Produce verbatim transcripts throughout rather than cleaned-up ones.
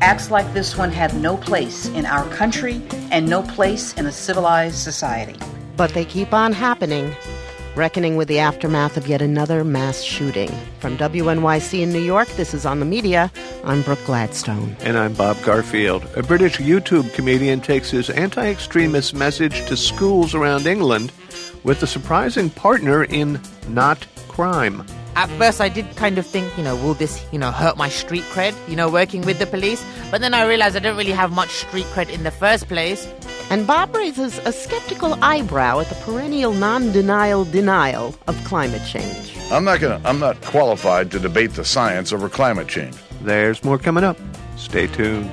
Acts like this one have no place in our country and no place in a civilized society. But they keep on happening, reckoning with the aftermath of yet another mass shooting. From W N Y C in New York, this is On the Media. I'm Brooke Gladstone. And I'm Bob Garfield. A British YouTube comedian takes his anti-extremist message to schools around England with a surprising partner in not crime. At first, I did kind of think, you know, will this, you know, hurt my street cred, you know, working with the police? But then I realized I don't really have much street cred in the first place. And Bob raises a skeptical eyebrow at the perennial non-denial denial of climate change. I'm not gonna. I'm not qualified to debate the science over climate change. There's more coming up. Stay tuned.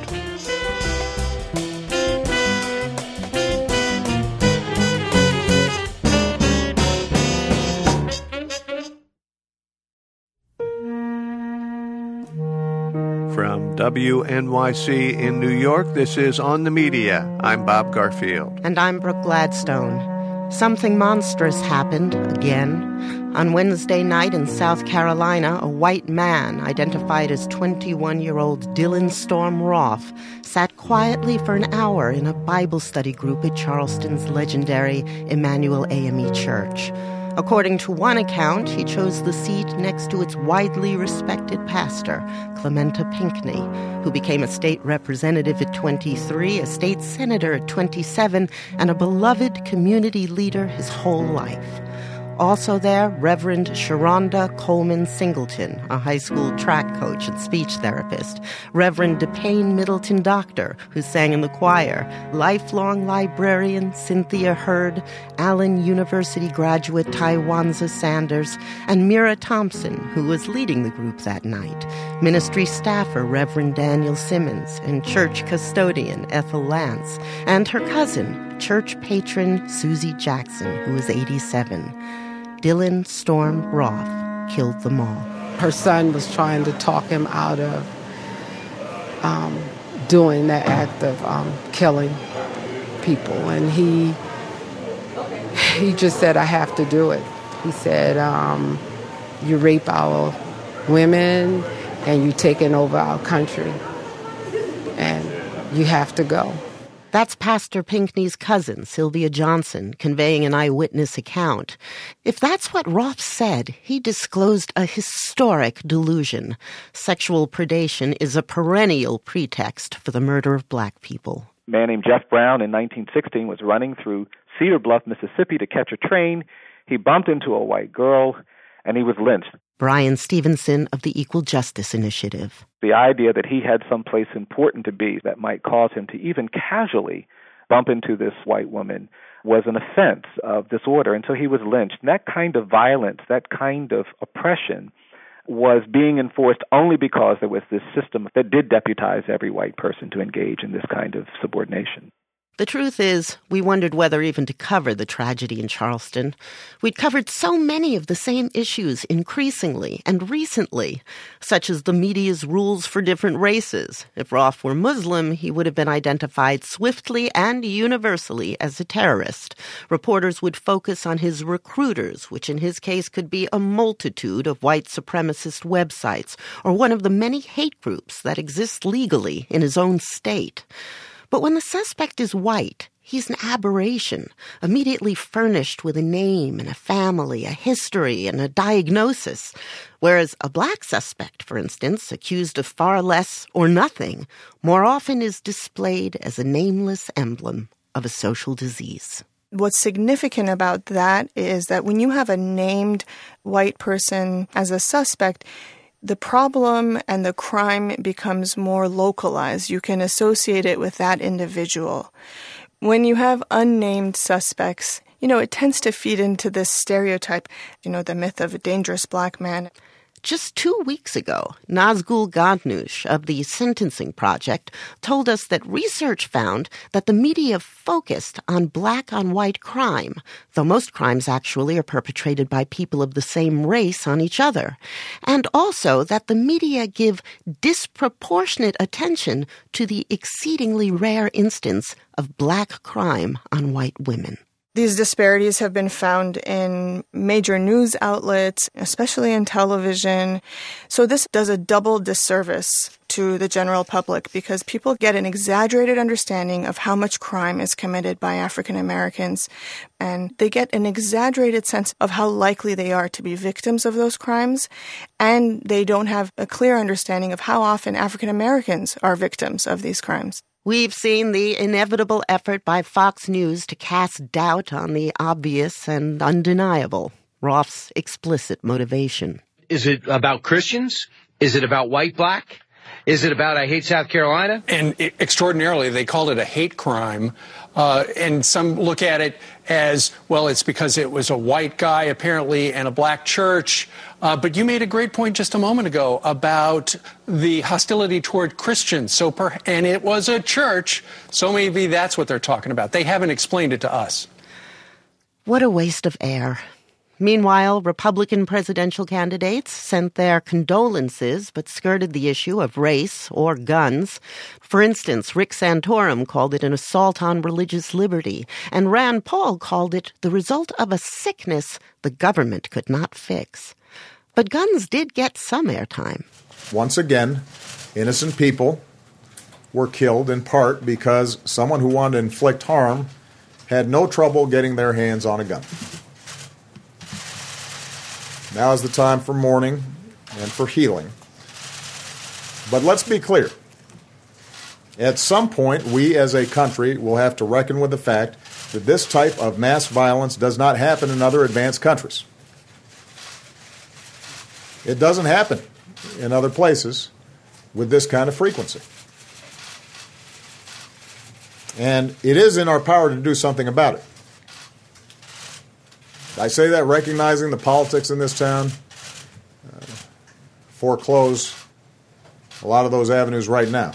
From W N Y C in New York, this is On the Media. I'm Bob Garfield. And I'm Brooke Gladstone. Something monstrous happened again. On Wednesday night in South Carolina, a white man identified as twenty-one-year-old Dylan Storm Roth sat quietly for an hour in a Bible study group at Charleston's legendary Emmanuel A M E Church. According to one account, he chose the seat next to its widely respected pastor, Clementa Pinckney, who became a state representative at twenty-three, a state senator at twenty-seven, and a beloved community leader his whole life. Also there, Reverend Sharonda Coleman Singleton, a high school track coach and speech therapist. Reverend DePayne Middleton Doctor, who sang in the choir. Lifelong librarian Cynthia Hurd. Allen University graduate Tywanza Sanders. And Mira Thompson, who was leading the group that night. Ministry staffer Reverend Daniel Simmons. And church custodian Ethel Lance. And her cousin, church patron Susie Jackson, who was eighty-seven. Dylan Storm Roth killed them all. Her son was trying to talk him out of um, doing that act of um, killing people. And he he just said, I have to do it. He said, um, you rape our women and you taking over our country. And you have to go. That's Pastor Pinckney's cousin, Sylvia Johnson, conveying an eyewitness account. If that's what Roth said, he disclosed a historic delusion. Sexual predation is a perennial pretext for the murder of black people. A man named Jeff Brown in nineteen sixteen was running through Cedar Bluff, Mississippi to catch a train. He bumped into a white girl, and he was lynched. Brian Stevenson of the Equal Justice Initiative. The idea that he had someplace important to be that might cause him to even casually bump into this white woman was an offense of disorder, and so he was lynched. And that kind of violence, that kind of oppression was being enforced only because there was this system that did deputize every white person to engage in this kind of subordination. The truth is, we wondered whether even to cover the tragedy in Charleston. We'd covered so many of the same issues increasingly and recently, such as the media's rules for different races. If Roth were Muslim, he would have been identified swiftly and universally as a terrorist. Reporters would focus on his recruiters, which in his case could be a multitude of white supremacist websites or one of the many hate groups that exist legally in his own state. But when the suspect is white, he's an aberration, immediately furnished with a name and a family, a history, and a diagnosis. Whereas a black suspect, for instance, accused of far less or nothing, more often is displayed as a nameless emblem of a social disease. What's significant about that is that when you have a named white person as a suspect, the problem and the crime becomes more localized. You can associate it with that individual. When you have unnamed suspects, you know, it tends to feed into this stereotype, you know, the myth of a dangerous black man. Just two weeks ago, Nazgul Ghanoush of the Sentencing Project told us that research found that the media focused on black-on-white crime, though most crimes actually are perpetrated by people of the same race on each other, and also that the media give disproportionate attention to the exceedingly rare instance of black crime on white women. These disparities have been found in major news outlets, especially in television. So this does a double disservice to the general public because people get an exaggerated understanding of how much crime is committed by African Americans, and they get an exaggerated sense of how likely they are to be victims of those crimes, and they don't have a clear understanding of how often African Americans are victims of these crimes. We've seen the inevitable effort by Fox News to cast doubt on the obvious and undeniable, Roth's explicit motivation. Is it about Christians? Is it about white, black? Is it about I hate South Carolina? And it, extraordinarily, they called it a hate crime. Uh, and some look at it as, well, it's because it was a white guy, apparently, and a black church. Uh, but you made a great point just a moment ago about the hostility toward Christians. So, per, and it was a church, so maybe that's what they're talking about. They haven't explained it to us. What a waste of air. Meanwhile, Republican presidential candidates sent their condolences but skirted the issue of race or guns. For instance, Rick Santorum called it an assault on religious liberty, and Rand Paul called it the result of a sickness the government could not fix. But guns did get some airtime. Once again, innocent people were killed in part because someone who wanted to inflict harm had no trouble getting their hands on a gun. Now is the time for mourning and for healing. But let's be clear. At some point, we as a country will have to reckon with the fact that this type of mass violence does not happen in other advanced countries. It doesn't happen in other places with this kind of frequency. And it is in our power to do something about it. I say that recognizing the politics in this town uh, foreclose a lot of those avenues right now.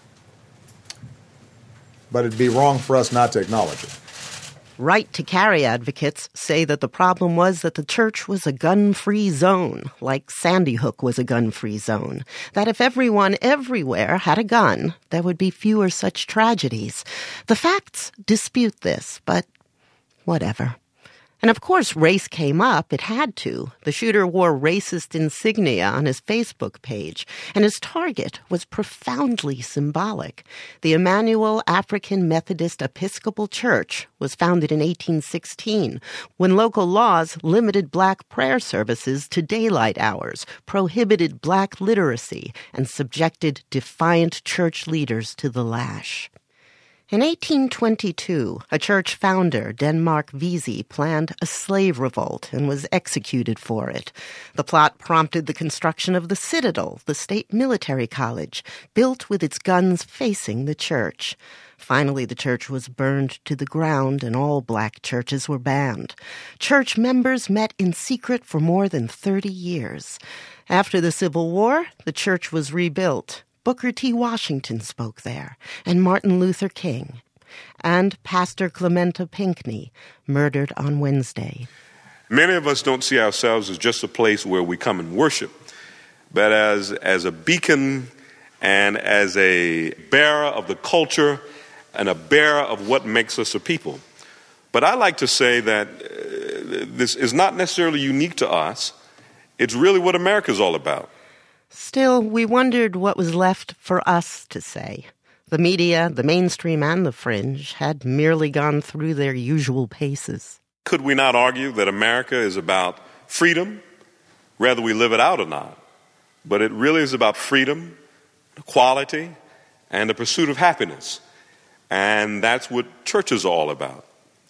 But it'd be wrong for us not to acknowledge it. Right to carry advocates say that the problem was that the church was a gun-free zone, like Sandy Hook was a gun-free zone. That if everyone everywhere had a gun, there would be fewer such tragedies. The facts dispute this, but whatever. And of course, race came up. It had to. The shooter wore racist insignia on his Facebook page, and his target was profoundly symbolic. The Emmanuel African Methodist Episcopal Church was founded in eighteen sixteen, when local laws limited black prayer services to daylight hours, prohibited black literacy, and subjected defiant church leaders to the lash. In eighteen twenty-two, a church founder, Denmark Vesey, planned a slave revolt and was executed for it. The plot prompted the construction of the Citadel, the state military college, built with its guns facing the church. Finally, the church was burned to the ground and all black churches were banned. Church members met in secret for more than thirty years. After the Civil War, the church was rebuilt. Booker T. Washington spoke there, and Martin Luther King, and Pastor Clementa Pinckney, murdered on Wednesday. Many of us don't see ourselves as just a place where we come and worship, but as, as a beacon and as a bearer of the culture and a bearer of what makes us a people. But I like to say that uh, this is not necessarily unique to us. It's really what America's all about. Still, we wondered what was left for us to say. The media, the mainstream, and the fringe had merely gone through their usual paces. Could we not argue that America is about freedom, whether we live it out or not? But it really is about freedom, equality, and the pursuit of happiness. And that's what church is all about.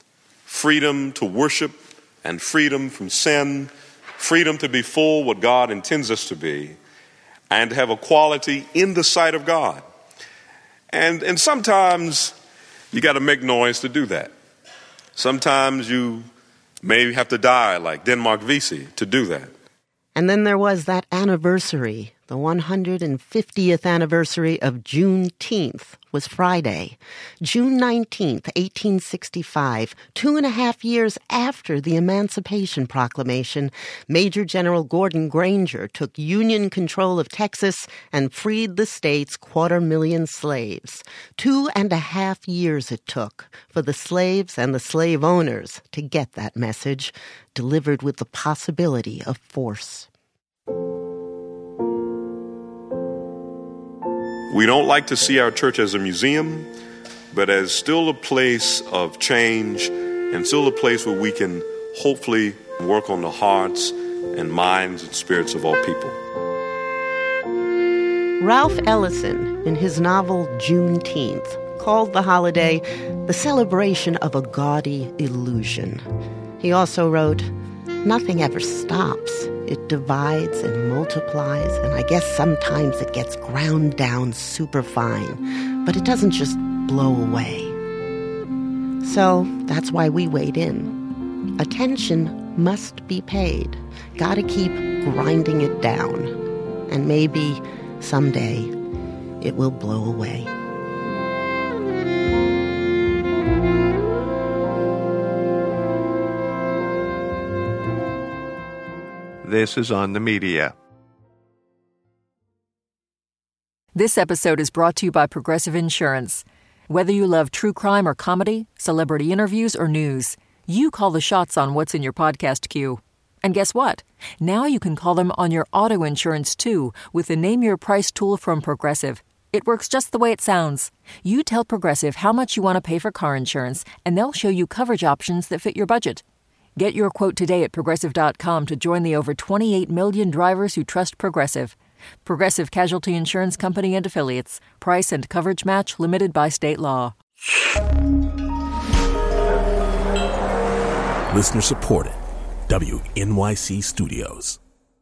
Freedom to worship and freedom from sin, freedom to be full what God intends us to be, and have equality in the sight of God. And, and sometimes you got to make noise to do that. Sometimes you may have to die like Denmark Vesey to do that. And then there was that anniversary. The one hundred fiftieth anniversary of Juneteenth was Friday. June nineteenth, eighteen sixty-five, two and a half years after the Emancipation Proclamation, Major General Gordon Granger took Union control of Texas and freed the state's quarter million slaves. Two and a half years it took for the slaves and the slave owners to get that message, delivered with the possibility of force. We don't like to see our church as a museum, but as still a place of change and still a place where we can hopefully work on the hearts and minds and spirits of all people. Ralph Ellison, in his novel Juneteenth, called the holiday the celebration of a gaudy illusion. He also wrote, "Nothing ever stops. It divides and multiplies, and I guess sometimes it gets ground down superfine, but it doesn't just blow away." So that's why we weighed in. Attention must be paid. Gotta keep grinding it down. And maybe someday it will blow away. This is On the Media. This episode is brought to you by Progressive Insurance. Whether you love true crime or comedy, celebrity interviews or news, you call the shots on what's in your podcast queue. And guess what? Now you can call them on your auto insurance too with the Name Your Price tool from Progressive. It works just the way it sounds. You tell Progressive how much you want to pay for car insurance, and they'll show you coverage options that fit your budget. Get your quote today at Progressive dot com to join the over twenty-eight million drivers who trust Progressive. Progressive Casualty Insurance Company and Affiliates. Price and coverage match limited by state law. Listener supported. W N Y C Studios.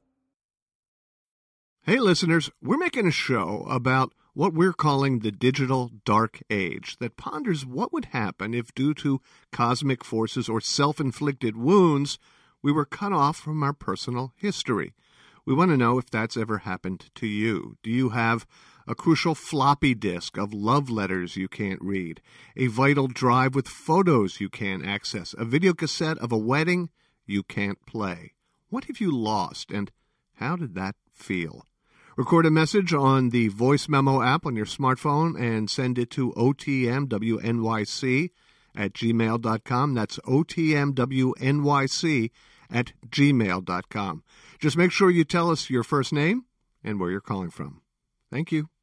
Hey, listeners, we're making a show about what we're calling the digital dark age that ponders what would happen if, due to cosmic forces or self-inflicted wounds, we were cut off from our personal history. We want to know if that's ever happened to you. Do you have a crucial floppy disk of love letters you can't read, a vital drive with photos you can't access, a video cassette of a wedding you can't play? What have you lost, and how did that feel? Record a message on the Voice Memo app on your smartphone and send it to O T M W N Y C at gmail dot com. That's O T M W N Y C at gmail dot com. Just make sure you tell us your first name and where you're calling from. Thank you.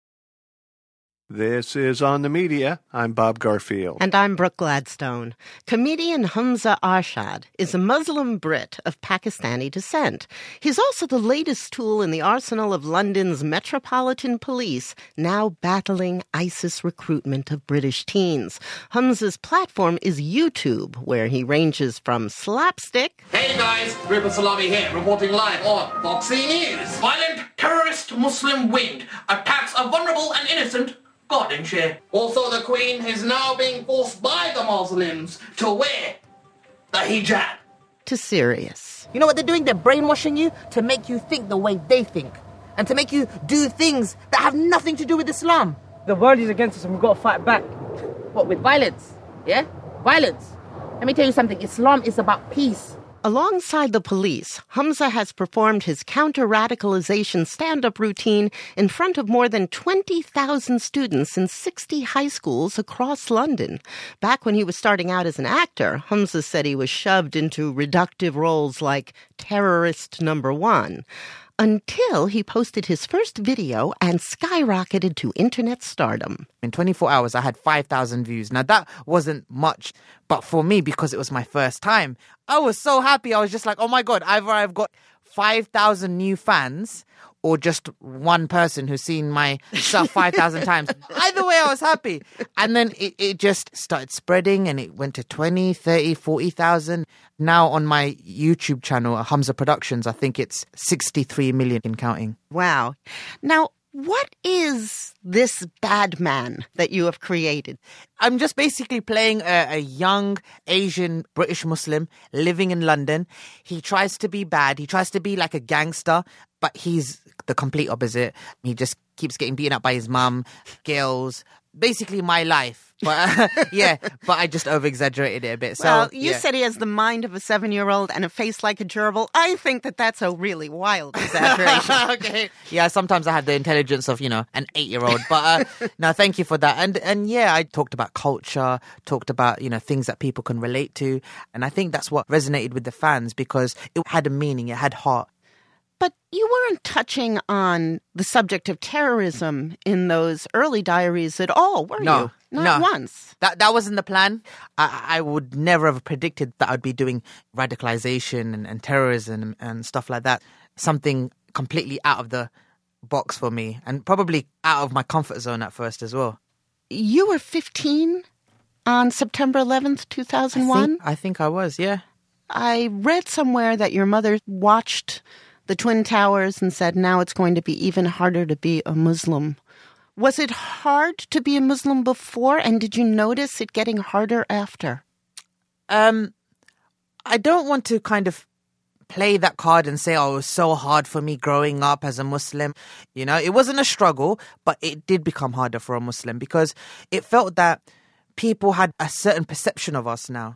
This is On the Media. I'm Bob Garfield. And I'm Brooke Gladstone. Comedian Humza Arshad is a Muslim Brit of Pakistani descent. He's also the latest tool in the arsenal of London's Metropolitan Police, now battling ISIS recruitment of British teens. Humza's platform is YouTube, where he ranges from slapstick... Hey guys, Ripple Salami here, reporting live on Foxy News. Violent terrorist Muslim wing attacks a vulnerable and innocent Gordonshire. Also, the Queen is now being forced by the Muslims to wear the hijab. to serious. You know what they're doing? They're brainwashing you to make you think the way they think. And to make you do things that have nothing to do with Islam. The world is against us and we've got to fight back. What, with violence? Yeah? Violence. Let me tell you something. Islam is about peace. Alongside the police, Humza has performed his counter-radicalization stand-up routine in front of more than twenty thousand students in sixty high schools across London. Back when he was starting out as an actor, Humza said he was shoved into reductive roles like terrorist number one, until he posted his first video and skyrocketed to internet stardom. In twenty-four hours, I had five thousand views. Now, that wasn't much, but for me, because it was my first time, I was so happy. I was just like, oh my God, either I've got five thousand new fans or just one person who's seen my stuff five thousand times. Either way, I was happy. And then it, it just started spreading and it went to twenty, thirty, forty thousand. Now on my YouTube channel, Humza Productions, I think it's sixty-three million and counting. Wow. Now, what is this bad man that you have created? I'm just basically playing a, a young Asian British Muslim living in London. He tries to be bad. He tries to be like a gangster, but he's the complete opposite. He just keeps getting beaten up by his mum, girls, basically my life. But uh, yeah, but I just over-exaggerated it a bit. So, well, you yeah. said he has the mind of a seven-year-old and a face like a gerbil. I think that that's a really wild exaggeration. Okay. Yeah, sometimes I have the intelligence of, you know, an eight-year-old. But uh, no, thank you for that. And and yeah, I talked about culture, talked about, you know, things that people can relate to. And I think that's what resonated with the fans because it had a meaning, it had heart. But you weren't touching on the subject of terrorism in those early diaries at all, were no, you? Not no. once. That that wasn't the plan. I, I would never have predicted that I'd be doing radicalization and, and terrorism and, and stuff like that. Something completely out of the box for me and probably out of my comfort zone at first as well. You were fifteen on September eleventh, two thousand one? I think, I think I was, yeah. I read somewhere that your mother watched the Twin Towers and said, now it's going to be even harder to be a Muslim. Was it hard to be a Muslim before, and did you notice it getting harder after? Um, I don't want to kind of play that card and say, oh, it was so hard for me growing up as a Muslim. You know, it wasn't a struggle, but it did become harder for a Muslim because it felt that people had a certain perception of us now.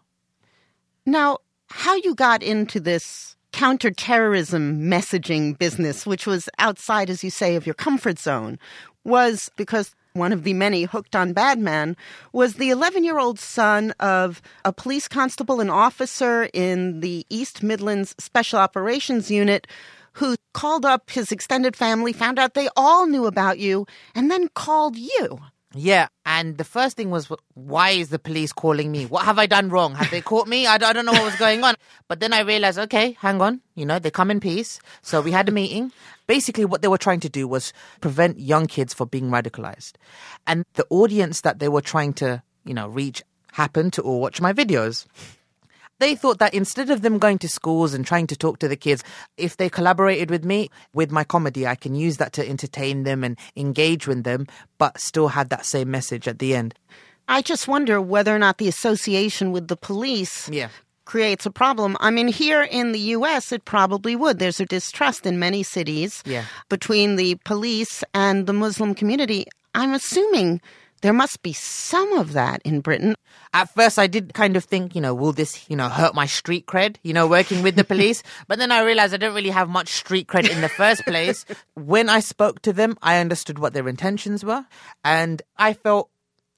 Now, how you got into this counterterrorism messaging business, which was outside, as you say, of your comfort zone, was because one of the many hooked on Bad Man was the eleven-year-old son of a police constable and officer in the East Midlands Special Operations Unit who called up his extended family, found out they all knew about you, and then called you. Yeah, and the first thing was, why is the police calling me? What have I done wrong? Have they caught me? I, I don't know what was going on. But then I realized, okay, hang on. You know, they come in peace. So we had a meeting. Basically, what they were trying to do was prevent young kids from being radicalized. And the audience that they were trying to, you know, reach happened to all watch my videos. They thought that instead of them going to schools and trying to talk to the kids, if they collaborated with me, with my comedy, I can use that to entertain them and engage with them, but still have that same message at the end. I just wonder whether or not the association with the police yeah. creates a problem. I mean, here in the U S, it probably would. There's a distrust in many cities yeah. between the police and the Muslim community. I'm assuming there must be some of that in Britain. At first, I did kind of think, you know, will this, you know, hurt my street cred, you know, working with the police? But then I realized I don't really have much street cred in the first place. When I spoke to them, I understood what their intentions were. And I felt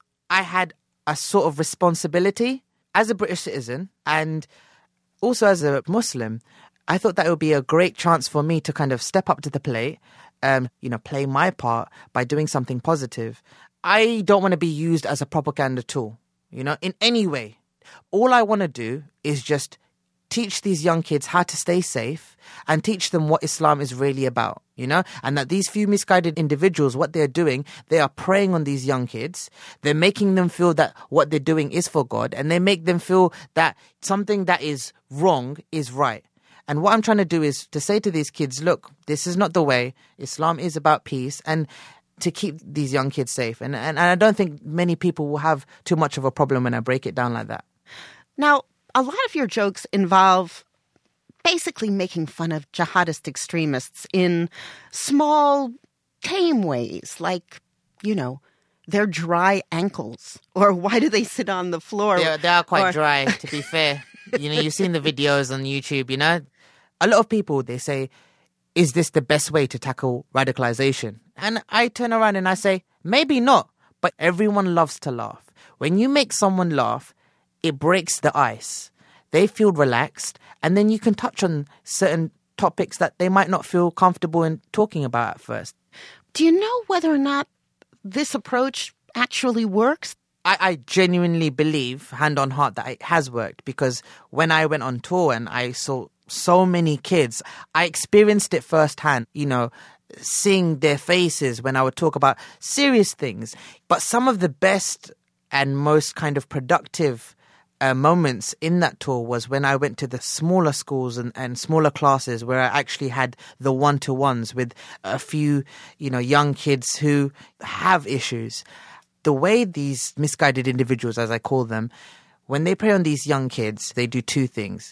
I had a sort of responsibility as a British citizen and also as a Muslim. I thought that it would be a great chance for me to kind of step up to the plate, um, you know, play my part by doing something positive. I don't want to be used as a propaganda tool, you know, in any way. All I want to do is just teach these young kids how to stay safe and teach them what Islam is really about, you know, and that these few misguided individuals, what they're doing, they are preying on these young kids. They're making them feel that what they're doing is for God, and they make them feel that something that is wrong is right. And what I'm trying to do is to say to these kids, look, this is not the way. Islam is about peace and to keep these young kids safe. And, and, and I don't think many people will have too much of a problem when I break it down like that. Now, a lot of your jokes involve basically making fun of jihadist extremists in small, tame ways, like, you know, their dry ankles, or why do they sit on the floor? They, they are quite or... dry, to be fair. You know, you've seen the videos on YouTube, you know. A lot of people, they say, is this the best way to tackle radicalization? And I turn around and I say, maybe not, but everyone loves to laugh. When you make someone laugh, it breaks the ice. They feel relaxed, and then you can touch on certain topics that they might not feel comfortable in talking about at first. Do you know whether or not this approach actually works? I, I genuinely believe, hand on heart, that it has worked, because when I went on tour and I saw so many kids, I experienced it firsthand, you know, seeing their faces when I would talk about serious things. But some of the best and most kind of productive uh, moments in that tour was when I went to the smaller schools and, and smaller classes where I actually had the one-to-ones with a few, you know, young kids who have issues. The way these misguided individuals, as I call them, when they prey on these young kids, they do two things.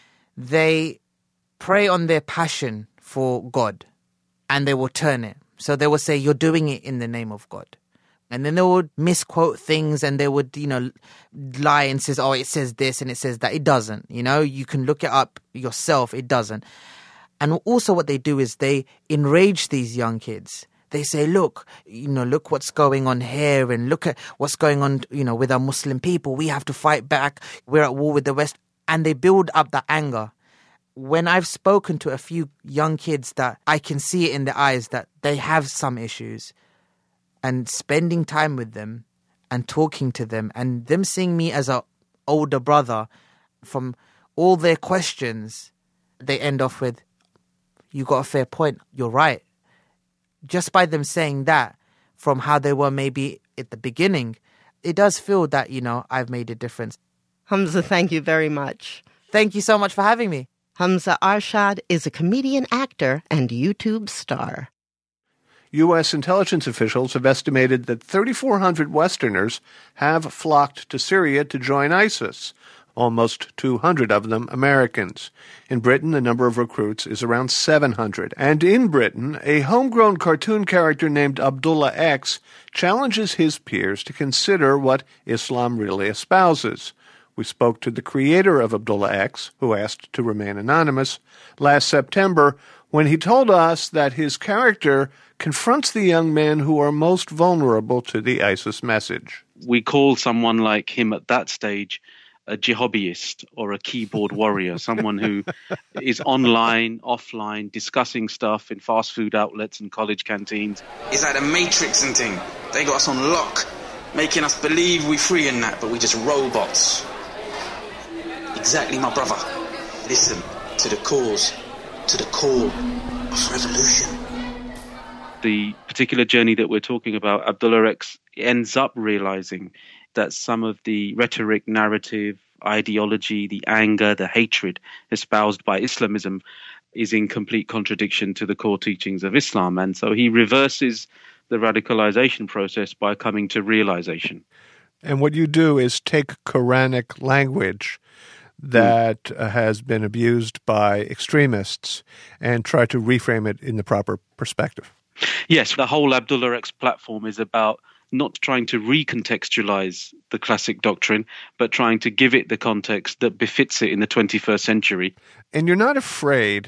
They prey on their passion for God, and they will turn it. So they will say, you're doing it in the name of God. And then they would misquote things, and they would, you know, lie and says, oh, it says this and it says that. It doesn't, you know, you can look it up yourself. It doesn't. And also what they do is they enrage these young kids. They say, look, you know, look what's going on here, and look at what's going on, you know, with our Muslim people. We have to fight back. We're at war with the West. And they build up that anger. when I've spoken to a few young kids that I can see it in their eyes that they have some issues, and spending time with them and talking to them and them seeing me as an older brother, from all their questions, they end off with, "You got a fair point, you're right." Just by them saying that, from how they were maybe at the beginning, it does feel that, you know, I've made a difference. Hamza, thank you very much. Thank you so much for having me. Hamza Arshad is a comedian, actor, and YouTube star. U S intelligence officials have estimated that thirty-four hundred Westerners have flocked to Syria to join ISIS, almost two hundred of them Americans. In Britain, the number of recruits is around seven hundred. And in Britain, a homegrown cartoon character named Abdullah X challenges his peers to consider what Islam really espouses. We spoke to the creator of Abdullah X, who asked to remain anonymous, last September when he told us that his character confronts the young men who are most vulnerable to the ISIS message. We call someone like him at that stage a jihobbyist or a keyboard warrior, someone who is online, offline, discussing stuff in fast food outlets and college canteens. It's like the Matrix and thing. They got us on lock, making us believe we're free in that, but we're just robots. Exactly, my brother. Listen to the cause, to the call of revolution. The particular journey that we're talking about, Abdullah X ends up realizing that some of the rhetoric, narrative, ideology, the anger, the hatred espoused by Islamism is in complete contradiction to the core teachings of Islam. And so he reverses the radicalization process by coming to realization. And what you do is take Quranic language that mm. uh, has been abused by extremists and try to reframe it in the proper perspective. Yes, the whole Abdullah X platform is about not trying to recontextualize the classic doctrine, but trying to give it the context that befits it in the twenty-first century. And you're not afraid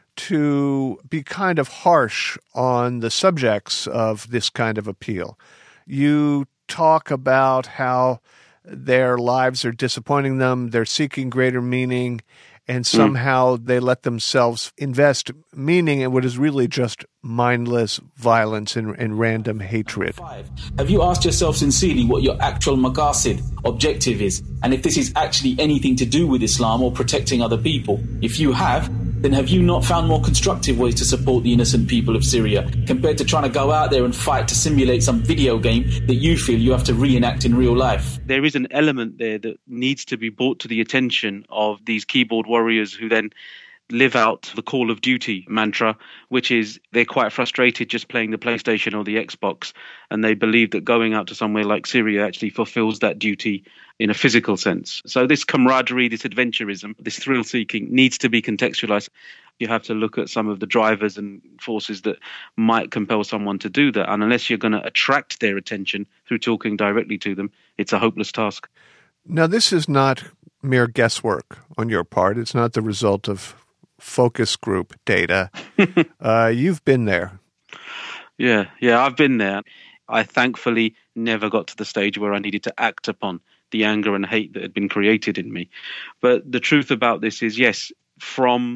to be kind of harsh on the subjects of this kind of appeal. You talk about how their lives are disappointing them, they're seeking greater meaning, and somehow mm. they let themselves invest meaning in what is really just mindless violence and, and random hatred. Have you asked yourself sincerely what your actual maqasid, objective is, and if this is actually anything to do with Islam or protecting other people? If you have, then have you not found more constructive ways to support the innocent people of Syria compared to trying to go out there and fight to simulate some video game that you feel you have to reenact in real life? There is an element there that needs to be brought to the attention of these keyboard warriors who then live out the Call of Duty mantra, which is they're quite frustrated just playing the PlayStation or the Xbox, and they believe that going out to somewhere like Syria actually fulfills that duty in a physical sense. So this camaraderie, this adventurism, this thrill-seeking needs to be contextualized. You have to look at some of the drivers and forces that might compel someone to do that. And unless you're going to attract their attention through talking directly to them, it's a hopeless task. Now, this is not mere guesswork on your part. It's not the result of focus group data. uh, you've been there. Yeah, yeah, I've been there. I thankfully never got to the stage where I needed to act upon the anger and hate that had been created in me. But the truth about this is, yes, from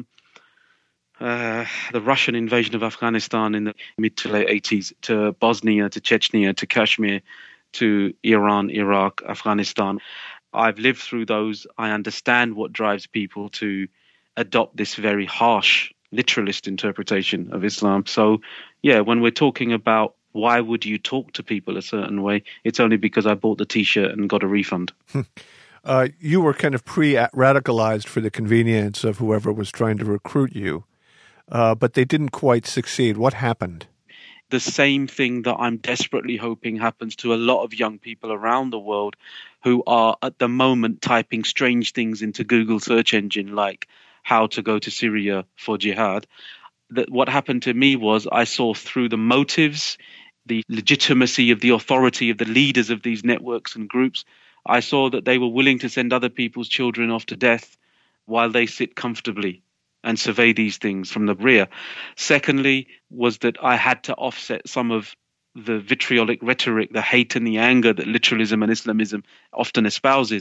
uh, the Russian invasion of Afghanistan in the mid to late eighties, to Bosnia, to Chechnya, to Kashmir, to Iran, Iraq, Afghanistan, I've lived through those. I understand what drives people to adopt this very harsh literalist interpretation of Islam. So, yeah, when we're talking about why would you talk to people a certain way, it's only because I bought the T-shirt and got a refund. uh, you were kind of pre-radicalized for the convenience of whoever was trying to recruit you, uh, but they didn't quite succeed. What happened? The same thing that I'm desperately hoping happens to a lot of young people around the world who are at the moment typing strange things into Google search engine like how to go to Syria for jihad. That what happened to me was I saw through the motives, the legitimacy of the authority of the leaders of these networks and groups. I saw that they were willing to send other people's children off to death while they sit comfortably and survey these things from the rear. Secondly, was that I had to offset some of the vitriolic rhetoric, the hate and the anger that literalism and Islamism often espouses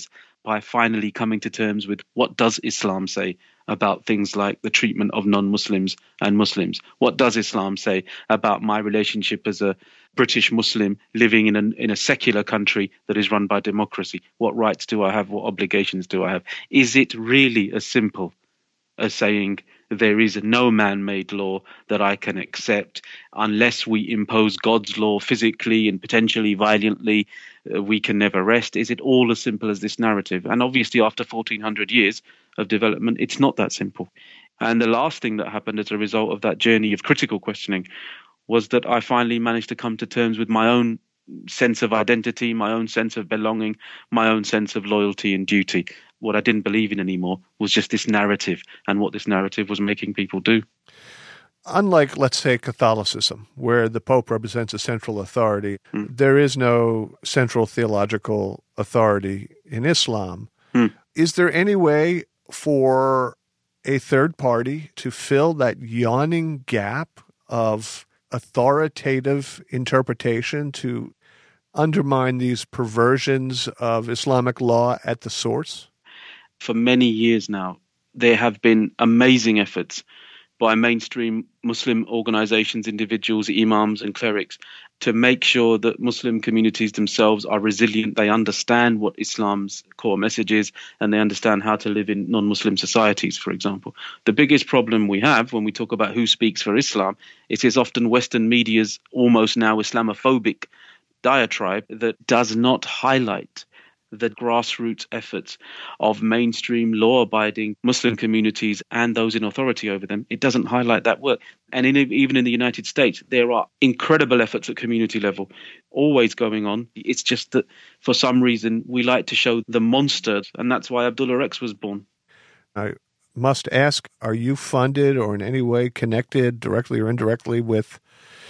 by finally coming to terms with what does Islam say about things like the treatment of non-Muslims and Muslims? What does Islam say about my relationship as a British Muslim living in a, in a secular country that is run by democracy? What rights do I have? What obligations do I have? Is it really as simple as saying there is no man-made law that I can accept unless we impose God's law physically and potentially violently, uh, we can never rest? Is it all as simple as this narrative? And obviously after fourteen hundred years of development, it's not that simple. And the last thing that happened as a result of that journey of critical questioning was that I finally managed to come to terms with my own sense of identity, my own sense of belonging, my own sense of loyalty and duty. What I didn't believe in anymore was just this narrative and what this narrative was making people do. Unlike, let's say, Catholicism, where the Pope represents a central authority, mm. there is no central theological authority in Islam. Mm. Is there any way for a third party to fill that yawning gap of authoritative interpretation to undermine these perversions of Islamic law at the source? For many years now, there have been amazing efforts by mainstream Muslim organizations, individuals, imams and clerics to make sure that Muslim communities themselves are resilient. They understand what Islam's core message is and they understand how to live in non-Muslim societies, for example. The biggest problem we have when we talk about who speaks for Islam, it is often Western media's almost now Islamophobic diatribe that does not highlight the grassroots efforts of mainstream law-abiding Muslim communities and those in authority over them. It doesn't highlight that work. And in, even in the United States, there are incredible efforts at community level always going on. It's just that for some reason we like to show the monster, and that's why Abdullah X was born. I must ask, are you funded or in any way connected directly or indirectly with,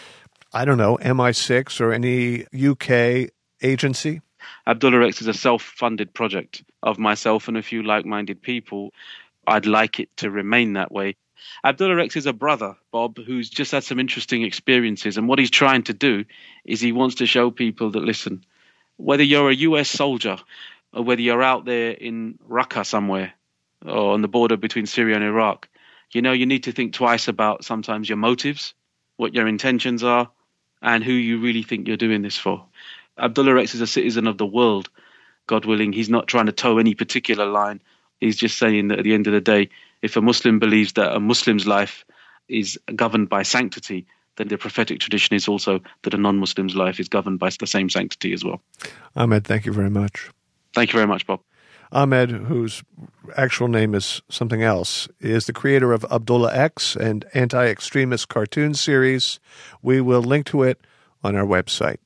I don't know, M I six or any U K agency? Abdullah X is a self-funded project of myself and a few like-minded people. I'd like it to remain that way. Abdullah X is a brother, Bob, who's just had some interesting experiences. And what he's trying to do is he wants to show people that, listen, whether you're a U S soldier or whether you're out there in Raqqa somewhere or on the border between Syria and Iraq, you know, you need to think twice about sometimes your motives, what your intentions are, and who you really think you're doing this for. Abdullah X is a citizen of the world, God willing. He's not trying to toe any particular line. He's just saying that at the end of the day, if a Muslim believes that a Muslim's life is governed by sanctity, then the prophetic tradition is also that a non-Muslim's life is governed by the same sanctity as well. Ahmed, thank you very much. Thank you very much, Bob. Ahmed, whose actual name is something else, is the creator of Abdullah X and anti-extremist cartoon series. We will link to it on our website.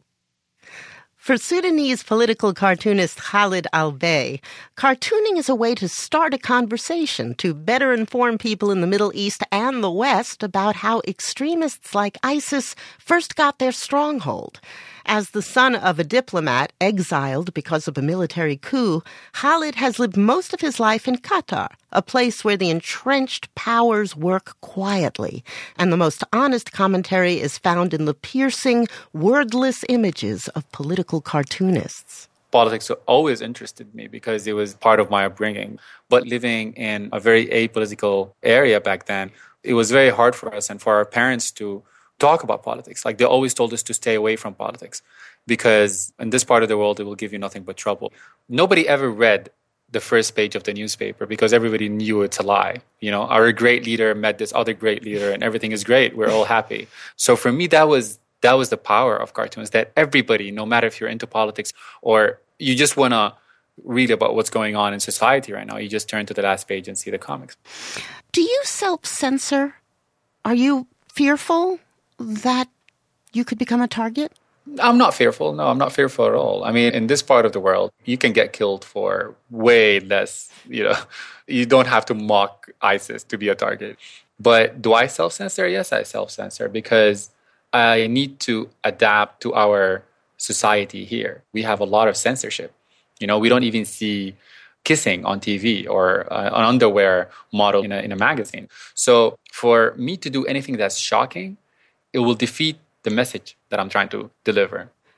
For Sudanese political cartoonist Khalid Al-Bey, cartooning is a way to start a conversation to better inform people in the Middle East and the West about how extremists like ISIS first got their stronghold. As the son of a diplomat exiled because of a military coup, Khalid has lived most of his life in Qatar, a place where the entrenched powers work quietly. And the most honest commentary is found in the piercing, wordless images of political cartoonists. Politics always interested me because it was part of my upbringing. But living in a very apolitical area back then, it was very hard for us and for our parents to talk about politics. Like, they always told us to stay away from politics because in this part of the world, it will give you nothing but trouble. Nobody ever read the first page of the newspaper because everybody knew it's a lie. You know, our great leader met this other great leader and everything is great. We're all happy. So for me, that was that was the power of cartoons, that everybody, no matter if you're into politics or you just want to read about what's going on in society right now, you just turn to the last page and see the comics. Do you self-censor? Are you fearful that you could become a target? I'm not fearful. No, I'm not fearful at all. I mean, in this part of the world, you can get killed for way less, you know, you don't have to mock ISIS to be a target. But do I self-censor? Yes, I self-censor because I need to adapt to our society here. We have a lot of censorship. You know, we don't even see kissing on T V or uh, an underwear model in a, in a magazine. So for me to do anything that's shocking, it will defeat the message that I'm trying to deliver.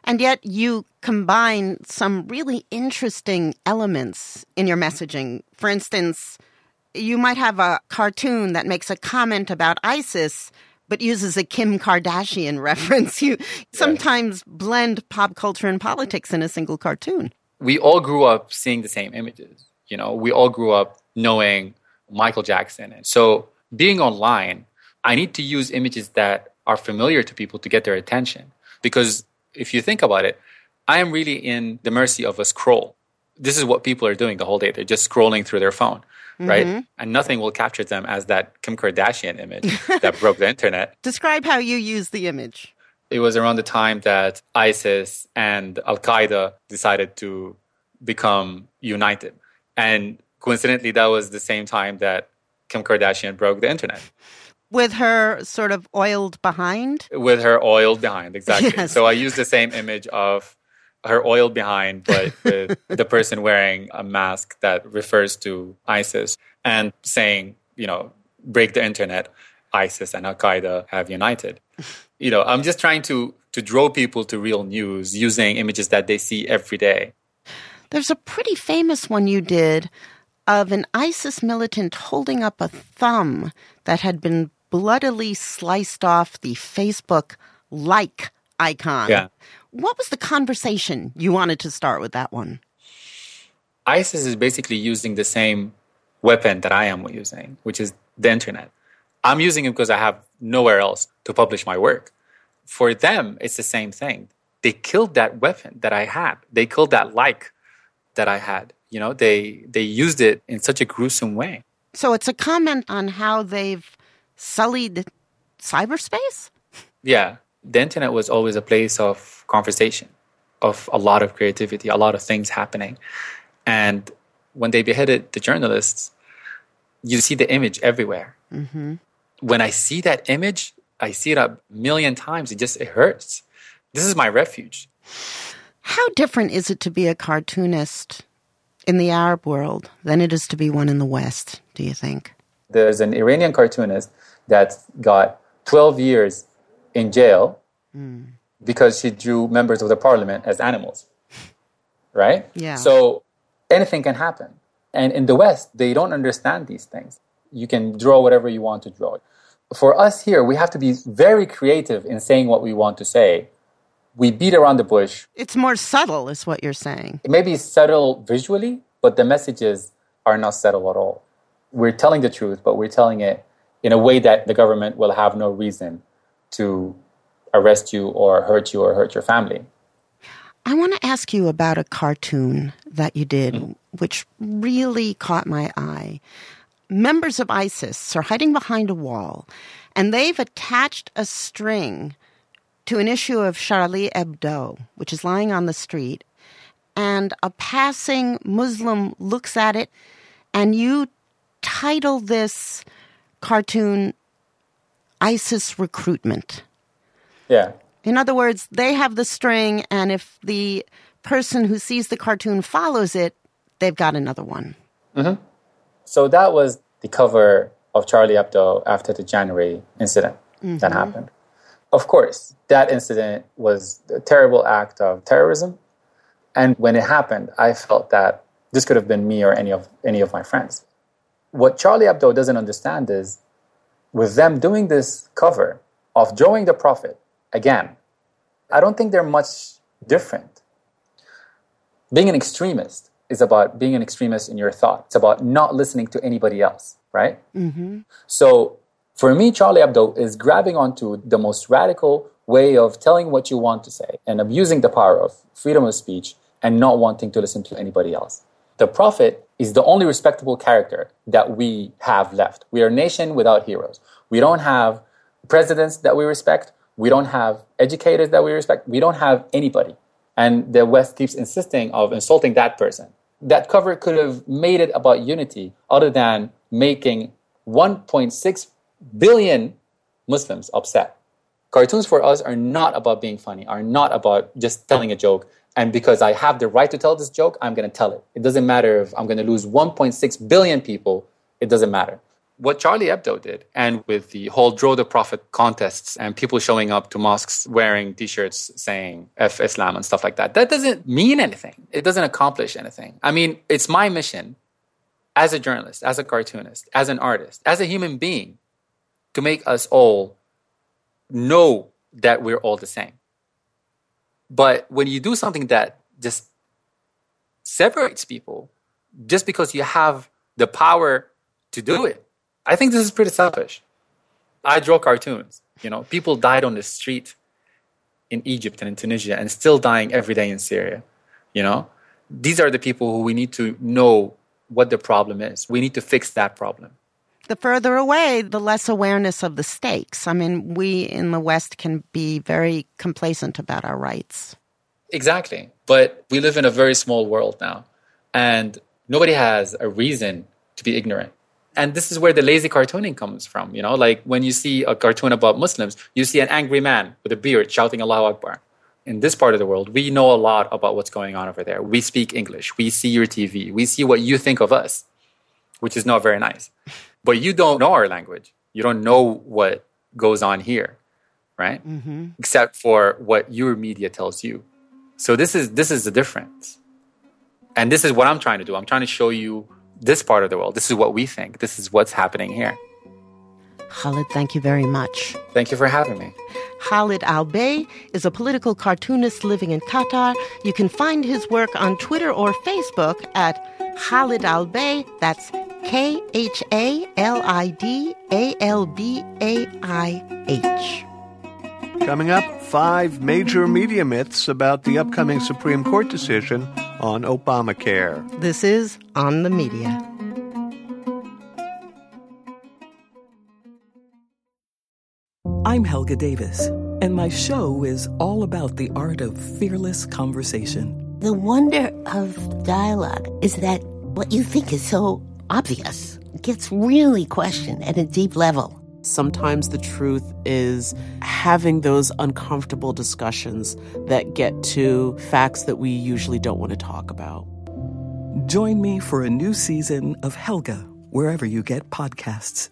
And yet you combine some really interesting elements in your messaging. For instance, you might have a cartoon that makes a comment about ISIS, but uses a Kim Kardashian reference. You sometimes blend pop culture and politics in a single cartoon. We all grew up seeing the same images. You know, we all grew up knowing Michael Jackson. And so being online, I need to use images that are familiar to people to get their attention. Because if you think about it, I am really in the mercy of a scroll. This is what people are doing the whole day. They're just scrolling through their phone, mm-hmm. right? And nothing will capture them as that Kim Kardashian image that broke the internet. Describe how you use the image. It was around the time that ISIS and Al-Qaeda decided to become united. And coincidentally, that was the same time that Kim Kardashian broke the internet. With her sort of oiled behind? With her oiled behind, exactly. Yes. So I used the same image of her oiled behind, but with the person wearing a mask that refers to ISIS and saying, you know, break the internet, ISIS and Al-Qaeda have united. You know, I'm just trying to, to draw people to real news using images that they see every day. There's a pretty famous one you did of an ISIS militant holding up a thumb that had been bloodily sliced off the Facebook like icon. Yeah. What was the conversation you wanted to start with that one? ISIS is basically using the same weapon that I am using, which is the internet. I'm using it because I have nowhere else to publish my work. For them, it's the same thing. They killed that weapon that I had. They killed that like that I had. You know, they they used it in such a gruesome way. So it's a comment on how they've sullied cyberspace? Yeah. The internet was always a place of conversation, of a lot of creativity, a lot of things happening. And when they beheaded the journalists, you see the image everywhere. Mm-hmm. When I see that image, I see it a million times. It just, it hurts. This is my refuge. How different is it to be a cartoonist in the Arab world than it is to be one in the West, do you think? There's an Iranian cartoonist that got twelve years in jail mm. because she drew members of the parliament as animals, right? Yeah. So anything can happen. And in the West, they don't understand these things. You can draw whatever you want to draw. For us here, we have to be very creative in saying what we want to say. We beat around the bush. It's more subtle, is what you're saying. It may be subtle visually, but the messages are not subtle at all. We're telling the truth, but we're telling it in a way that the government will have no reason to arrest you or hurt you or hurt your family. I want to ask you about a cartoon that you did, mm-hmm. which really caught my eye. Members of ISIS are hiding behind a wall, and they've attached a string to an issue of Charlie Hebdo, which is lying on the street, and a passing Muslim looks at it, and you title this cartoon ISIS Recruitment. Yeah. In other words, they have the string, and if the person who sees the cartoon follows it, they've got another one. Mm-hmm. So that was the cover of Charlie Hebdo after the January incident mm-hmm. that happened. Of course, that incident was a terrible act of terrorism. And when it happened, I felt that this could have been me or any of any of my friends. What Charlie Hebdo doesn't understand is, with them doing this cover of drawing the Prophet, again, I don't think they're much different. Being an extremist is about being an extremist in your thought. It's about not listening to anybody else, right? Mm-hmm. So for me, Charlie Hebdo is grabbing onto the most radical way of telling what you want to say and abusing the power of freedom of speech and not wanting to listen to anybody else. The Prophet is the only respectable character that we have left. We are a nation without heroes. We don't have presidents that we respect. We don't have educators that we respect. We don't have anybody. And the West keeps insisting of insulting that person. That cover could have made it about unity other than making one point six billion Muslims upset. Cartoons for us are not about being funny, are not about just telling a joke. And because I have the right to tell this joke, I'm going to tell it. It doesn't matter if I'm going to lose one point six billion people. It doesn't matter. what Charlie Hebdo did, and with the whole Draw the Prophet contests and people showing up to mosques wearing T-shirts saying F Islam and stuff like that, that doesn't mean anything. It doesn't accomplish anything. I mean, it's my mission as a journalist, as a cartoonist, as an artist, as a human being, to make us all know that we're all the same. But when you do something that just separates people, just because you have the power to do it, I think this is pretty selfish. I draw cartoons. You know, people died on the street in Egypt and in Tunisia and still dying every day in Syria. You know, these are the people who we need to know what the problem is. We need to fix that problem. The further away, the less awareness of the stakes. I mean, we in the West can be very complacent about our rights. Exactly. But we live in a very small world now, and nobody has a reason to be ignorant. And this is where the lazy cartooning comes from. You know, like when you see a cartoon about Muslims, you see an angry man with a beard shouting Allahu Akbar. In this part of the world, we know a lot about what's going on over there. We speak English. We see your T V. We see what you think of us, which is not very nice. But you don't know our language. You don't know what goes on here, right? Mm-hmm. Except for what your media tells you. So this is this is the difference. And this is what I'm trying to do. I'm trying to show you this part of the world. This is what we think. This is what's happening here. Khalid, thank you very much. Thank you for having me. Khalid Al-Bey is a political cartoonist living in Qatar. You can find his work on Twitter or Facebook at Khalid Al-Bey. That's K H A L I D A L B A I H. Coming up, five major media myths about the upcoming Supreme Court decision on Obamacare. This is On the Media. I'm Helga Davis, and my show is all about the art of fearless conversation. The wonder of dialogue is that what you think is so obvious gets really questioned at a deep level. Sometimes the truth is having those uncomfortable discussions that get to facts that we usually don't want to talk about. Join me for a new season of Helga, wherever you get podcasts.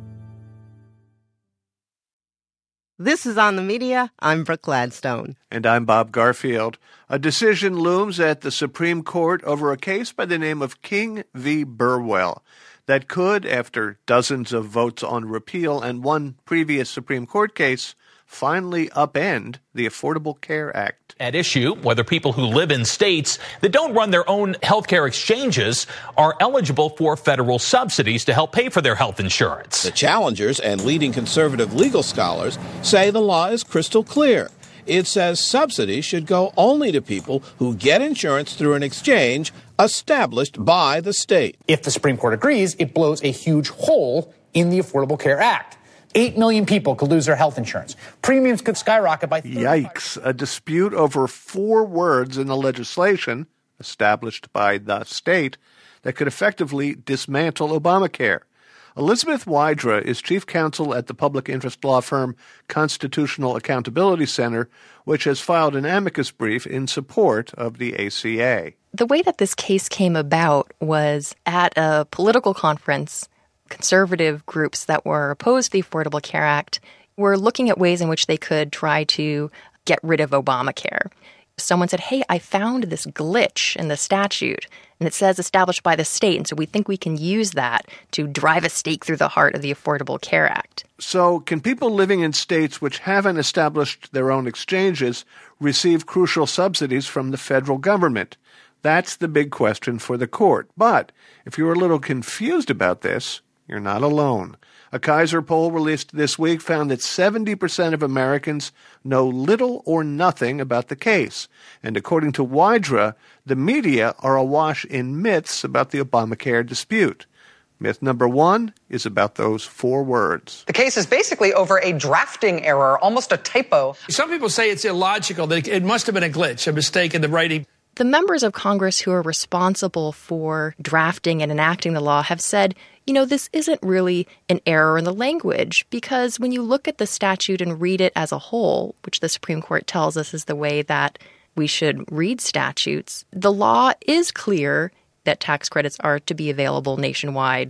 This is On the Media. I'm Brooke Gladstone. And I'm Bob Garfield. A decision looms at the Supreme Court over a case by the name of King v. Burwell that could, after dozens of votes on repeal and one previous Supreme Court case, finally upend the Affordable Care Act. At issue, whether people who live in states that don't run their own healthcare exchanges are eligible for federal subsidies to help pay for their health insurance. The challengers and leading conservative legal scholars say the law is crystal clear. It says subsidies should go only to people who get insurance through an exchange established by the state. If the Supreme Court agrees, it blows a huge hole in the Affordable Care Act. Eight million people could lose their health insurance. Premiums could skyrocket by thirty-five percent. Yikes. A dispute over four words in the legislation established by the state that could effectively dismantle Obamacare. Elizabeth Wydra is chief counsel at the public interest law firm Constitutional Accountability Center, which has filed an amicus brief in support of the A C A. The way that this case came about was at a political conference. Conservative groups that were opposed to the Affordable Care Act were looking at ways in which they could try to get rid of Obamacare. Someone said, hey, I found this glitch in the statute, and it says established by the state, and so we think we can use that to drive a stake through the heart of the Affordable Care Act. So can people living in states which haven't established their own exchanges receive crucial subsidies from the federal government? That's the big question for the court. But if you're a little confused about this, you're not alone. A Kaiser poll released this week found that seventy percent of Americans know little or nothing about the case. And according to Wydra, the media are awash in myths about the Obamacare dispute. Myth number one is about those four words. The case is basically over a drafting error, almost a typo. Some people say it's illogical, that it must have been a glitch, a mistake in the writing. The members of Congress who are responsible for drafting and enacting the law have said, you know, this isn't really an error in the language, because when you look at the statute and read it as a whole, which the Supreme Court tells us is the way that we should read statutes, the law is clear that tax credits are to be available nationwide.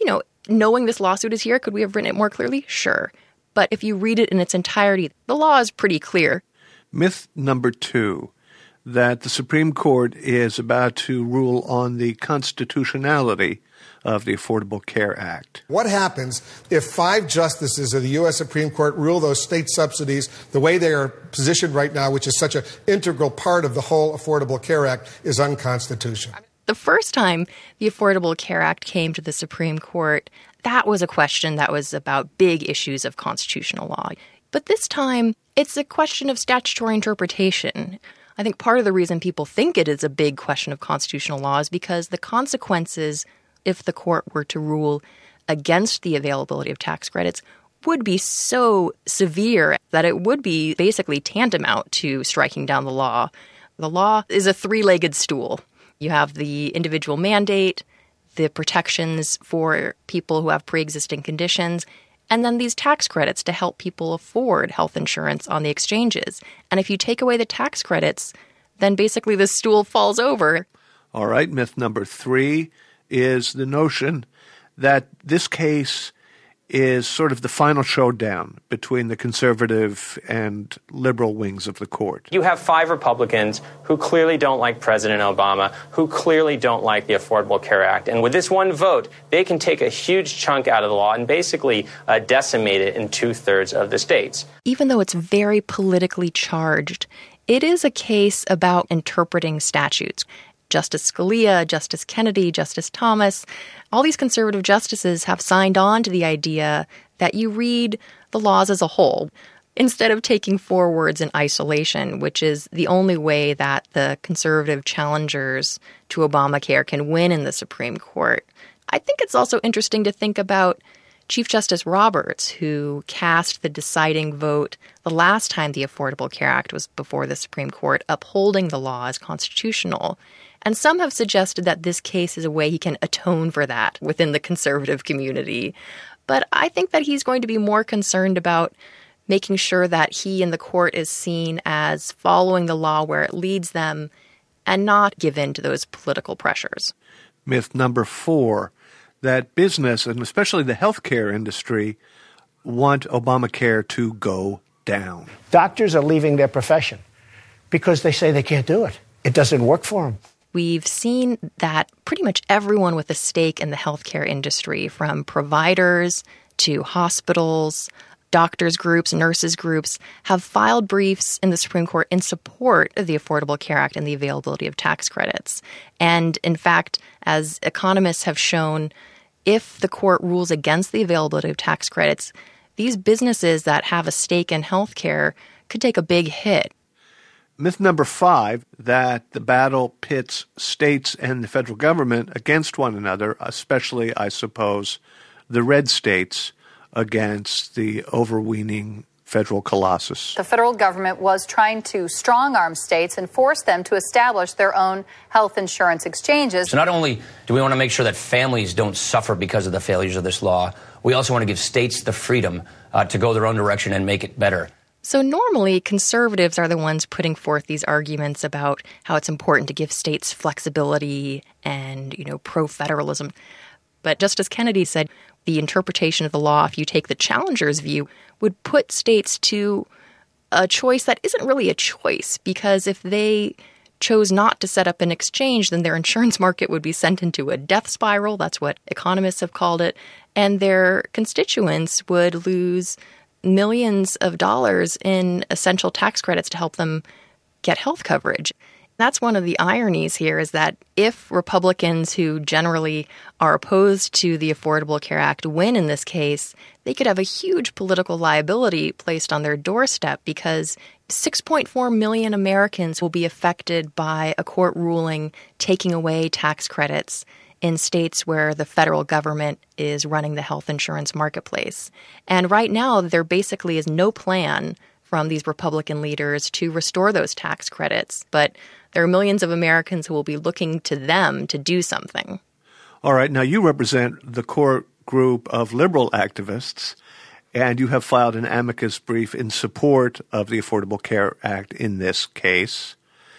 you know, knowing this lawsuit is here, could we have written it more clearly? Sure. But if you read it in its entirety, the law is pretty clear. Myth number two, that the Supreme Court is about to rule on the constitutionality of the Affordable Care Act. What happens if five justices of the U S Supreme Court rule those state subsidies the way they are positioned right now, which is such an integral part of the whole Affordable Care Act, is unconstitutional? The first time the Affordable Care Act came to the Supreme Court, that was a question that was about big issues of constitutional law. But this time, it's a question of statutory interpretation. I think part of the reason people think it is a big question of constitutional law is because the consequences, if the court were to rule against the availability of tax credits, would be so severe that it would be basically tantamount to striking down the law. The law is a three-legged stool. You have the individual mandate, the protections for people who have pre-existing conditions, and then these tax credits to help people afford health insurance on the exchanges. And if you take away the tax credits, then basically the stool falls over. All right, myth number three is the notion that this case is sort of the final showdown between the conservative and liberal wings of the court. You have five Republicans who clearly don't like President Obama, who clearly don't like the Affordable Care Act. And with this one vote, they can take a huge chunk out of the law and basically uh, decimate it in two-thirds of the states. Even though it's very politically charged, it is a case about interpreting statutes. Justice Scalia, Justice Kennedy, Justice Thomas, all these conservative justices have signed on to the idea that you read the laws as a whole instead of taking four words in isolation, which is the only way that the conservative challengers to Obamacare can win in the Supreme Court. I think it's also interesting to think about Chief Justice Roberts, who cast the deciding vote the last time the Affordable Care Act was before the Supreme Court, upholding the law as constitutional. And some have suggested that this case is a way he can atone for that within the conservative community. But I think that he's going to be more concerned about making sure that he and the court is seen as following the law where it leads them and not give in to those political pressures. Myth number four, that business, and especially the healthcare industry, want Obamacare to go down. Doctors are leaving their profession because they say they can't do it. It doesn't work for them. We've seen that pretty much everyone with a stake in the healthcare industry, from providers to hospitals, doctors groups, nurses groups, have filed briefs in the Supreme Court in support of the Affordable Care Act and the availability of tax credits. And in fact, as economists have shown, if the court rules against the availability of tax credits, these businesses that have a stake in healthcare could take a big hit. Myth number five, that the battle pits states and the federal government against one another, especially, I suppose, the red states against the overweening federal colossus. The federal government was trying to strong-arm states and force them to establish their own health insurance exchanges. So not only do we want to make sure that families don't suffer because of the failures of this law, we also want to give states the freedom uh, to go their own direction and make it better. So normally, conservatives are the ones putting forth these arguments about how it's important to give states flexibility and, you know, pro-federalism. But Justice Kennedy said the interpretation of the law, if you take the challenger's view, would put states to a choice that isn't really a choice, because if they chose not to set up an exchange, then their insurance market would be sent into a death spiral. That's what economists have called it. And their constituents would lose millions of dollars in essential tax credits to help them get health coverage. That's one of the ironies here, is that if Republicans who generally are opposed to the Affordable Care Act win in this case, they could have a huge political liability placed on their doorstep, because six point four million Americans will be affected by a court ruling taking away tax credits in states where the federal government is running the health insurance marketplace. And right now, there basically is no plan from these Republican leaders to restore those tax credits. But there are millions of Americans who will be looking to them to do something. All right. Now, you represent the core group of liberal activists, and you have filed an amicus brief in support of the Affordable Care Act in this case.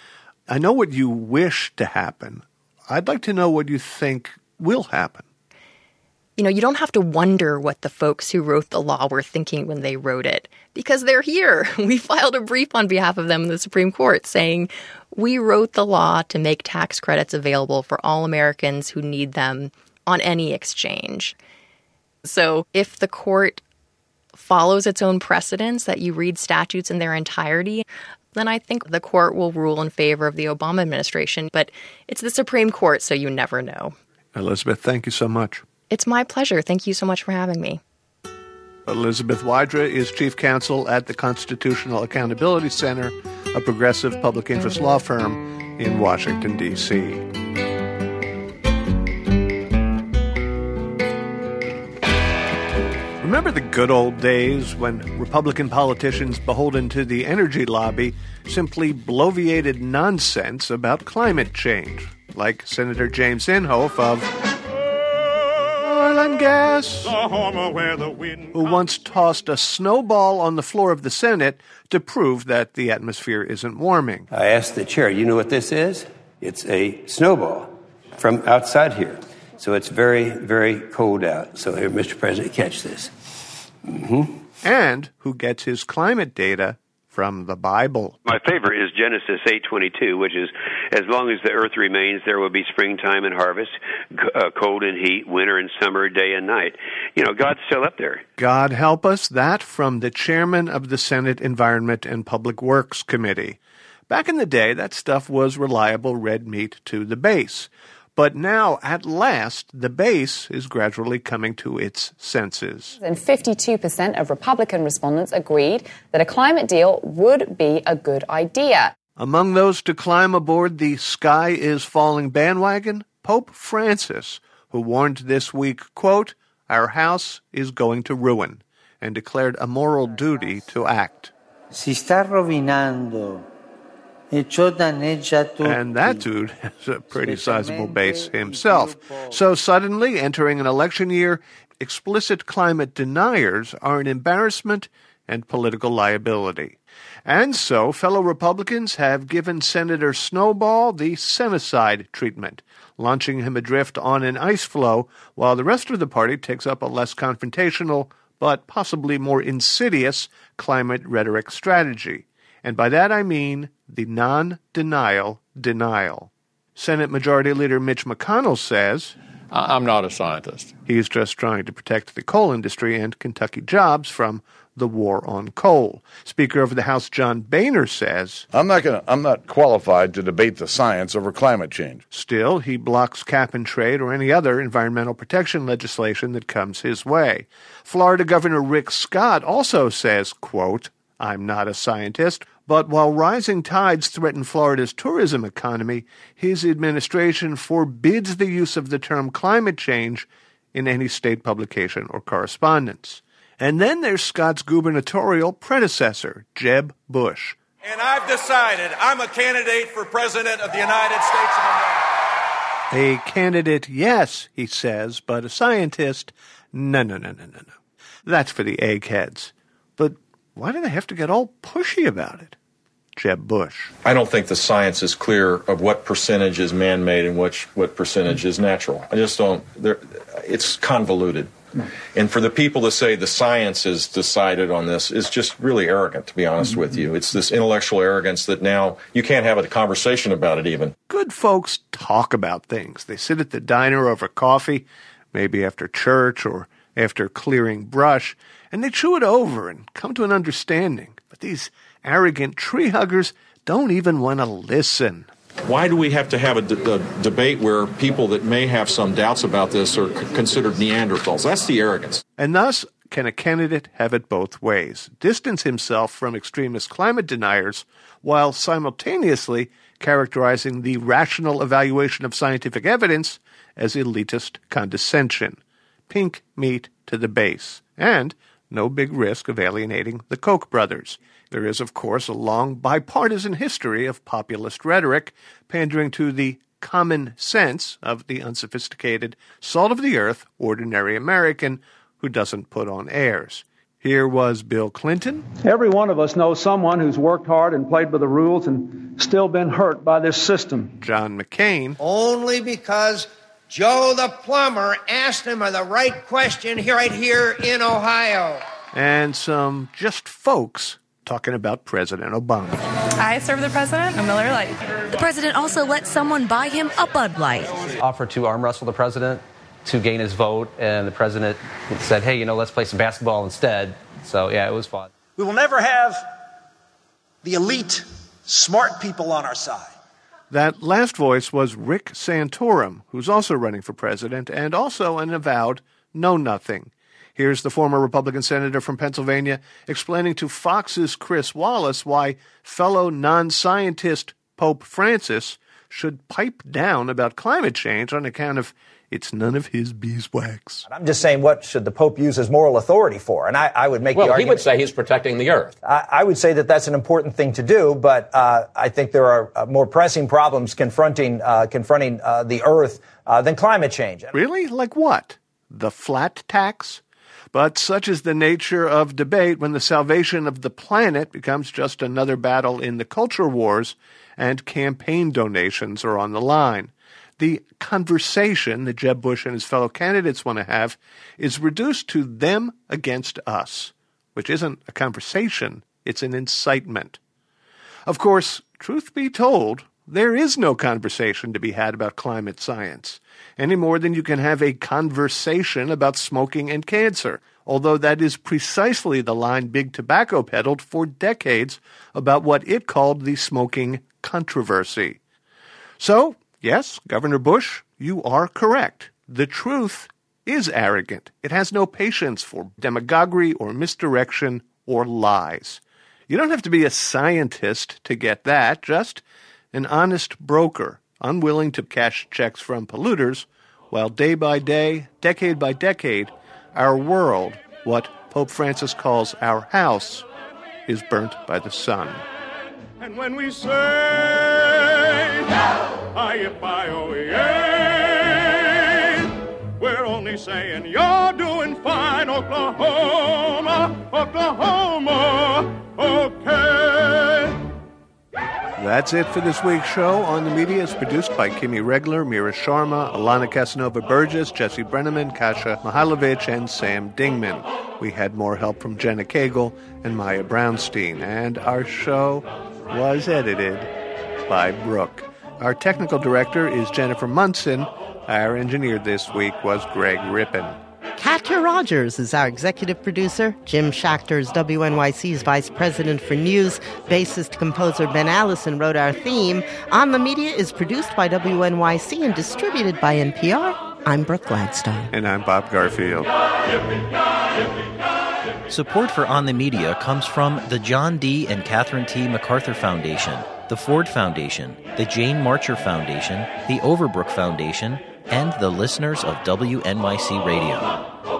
I know what you wish to happen. I'd like to know what you think will happen. You know, you don't have to wonder what the folks who wrote the law were thinking when they wrote it, because they're here. We filed a brief on behalf of them in the Supreme Court saying we wrote the law to make tax credits available for all Americans who need them on any exchange. So if the court follows its own precedents, that you read statutes in their entirety, then I think the court will rule in favor of the Obama administration. But it's the Supreme Court, so you never know. Elizabeth, thank you so much. It's my pleasure. Thank you so much for having me. Elizabeth Wydra is chief counsel at the Constitutional Accountability Center, a progressive public interest law firm in Washington, D C Remember the good old days when Republican politicians beholden to the energy lobby simply bloviated nonsense about climate change, like Senator James Inhofe of Oil and Gas, who once tossed a snowball on the floor of the Senate to prove that the atmosphere isn't warming. I asked the chair, you know what this is? It's a snowball from outside here. So it's very, very cold out. So here, Mister President, catch this. Mm-hmm. And who gets his climate data from the Bible. My favorite is Genesis eight twenty-two, which is, as long as the earth remains, there will be springtime and harvest, uh, cold and heat, winter and summer, day and night. You know, God's still up there. God help us, that from the chairman of the Senate Environment and Public Works Committee. Back in the day, that stuff was reliable red meat to the base. But now, at last, the base is gradually coming to its senses. And fifty-two percent of Republican respondents agreed that a climate deal would be a good idea. Among those to climb aboard the sky is falling bandwagon, Pope Francis, who warned this week, quote, "Our house is going to ruin," and declared a moral duty to act. Si sta rovinando. And that dude has a pretty sizable base himself. So suddenly, entering an election year, explicit climate deniers are an embarrassment and political liability. And so, fellow Republicans have given Senator Snowball the Senecide treatment, launching him adrift on an ice floe, while the rest of the party takes up a less confrontational, but possibly more insidious, climate rhetoric strategy. And by that I mean the non-denial denial. Senate Majority Leader Mitch McConnell says, I'm not a scientist. He's just trying to protect the coal industry and Kentucky jobs from the war on coal. Speaker of the House John Boehner says, I'm not gonna, I'm not qualified to debate the science over climate change. Still, he blocks cap and trade or any other environmental protection legislation that comes his way. Florida Governor Rick Scott also says, quote, I'm not a scientist, but while rising tides threaten Florida's tourism economy, his administration forbids the use of the term climate change in any state publication or correspondence. And then there's Scott's gubernatorial predecessor, Jeb Bush. And I've decided I'm a candidate for President of the United States of America. A candidate, yes, he says, but a scientist, no, no, no, no, no, no. That's for the eggheads. But why do they have to get all pushy about it? Jeb Bush. I don't think the science is clear of what percentage is man-made and which what percentage is natural. I just don't. It's convoluted. And for the people to say the science is decided on this is just really arrogant, to be honest mm-hmm. with you. It's this intellectual arrogance that now you can't have a conversation about it even. Good folks talk about things. They sit at the diner over coffee, maybe after church or after clearing brush, and they chew it over and come to an understanding. But these arrogant tree huggers don't even want to listen. Why do we have to have a, d- a debate where people that may have some doubts about this are c- considered Neanderthals? That's the arrogance. And thus, can a candidate have it both ways? Distance himself from extremist climate deniers while simultaneously characterizing the rational evaluation of scientific evidence as elitist condescension. Pink meat to the base. And no big risk of alienating the Koch brothers. There is, of course, a long bipartisan history of populist rhetoric, pandering to the common sense of the unsophisticated, salt-of-the-earth, ordinary American who doesn't put on airs. Here was Bill Clinton. Every one of us knows someone who's worked hard and played by the rules and still been hurt by this system. John McCain. Only because Joe the plumber asked him the right question right here in Ohio. And some just folks talking about President Obama. I serve the president a Miller Lite. The president also let someone buy him a Bud Light. Offered to arm wrestle the president to gain his vote, and the president said, hey, you know, let's play some basketball instead. So, yeah, it was fun. We will never have the elite, smart people on our side. That last voice was Rick Santorum, who's also running for president and also an avowed know-nothing. Here's the former Republican senator from Pennsylvania explaining to Fox's Chris Wallace why fellow non-scientist Pope Francis should pipe down about climate change on account of it's none of his beeswax. I'm just saying, what should the Pope use his moral authority for? And I, I would make well, the argument... Well, he would say he's protecting the earth. I, I would say that that's an important thing to do, but uh, I think there are uh, more pressing problems confronting uh, confronting uh, the earth uh, than climate change. Really? Like what? The flat tax? But such is the nature of debate when the salvation of the planet becomes just another battle in the culture wars and campaign donations are on the line. The conversation that Jeb Bush and his fellow candidates want to have is reduced to them against us, which isn't a conversation, it's an incitement. Of course, truth be told, there is no conversation to be had about climate science, any more than you can have a conversation about smoking and cancer, although that is precisely the line Big Tobacco peddled for decades about what it called the smoking controversy. So, yes, Governor Bush, you are correct. The truth is arrogant. It has no patience for demagoguery or misdirection or lies. You don't have to be a scientist to get that, just an honest broker, unwilling to cash checks from polluters, while day by day, decade by decade, our world, what Pope Francis calls our house, is burnt by the sun. And when we say, we're only saying you're doing fine, Oklahoma, Oklahoma, okay. That's it for this week's show. On the Media is produced by Kimi Regler, Mira Sharma, Alana Casanova-Burgess, Jesse Brenneman, Kasia Mihailovich, and Sam Dingman. We had more help from Jenna Cagle and Maya Brownstein. And our show was edited by Brooke. Our technical director is Jennifer Munson. Our engineer this week was Greg Rippin. Katja Rogers is our executive producer. Jim Schachter is W N Y C's vice president for news. Bassist composer Ben Allison wrote our theme. On the Media is produced by W N Y C and distributed by N P R. I'm Brooke Gladstone. And I'm Bob Garfield. Support for On the Media comes from the John D. and Catherine T. MacArthur Foundation, the Ford Foundation, the Jane Marcher Foundation, the Overbrook Foundation, and the listeners of W N Y C Radio.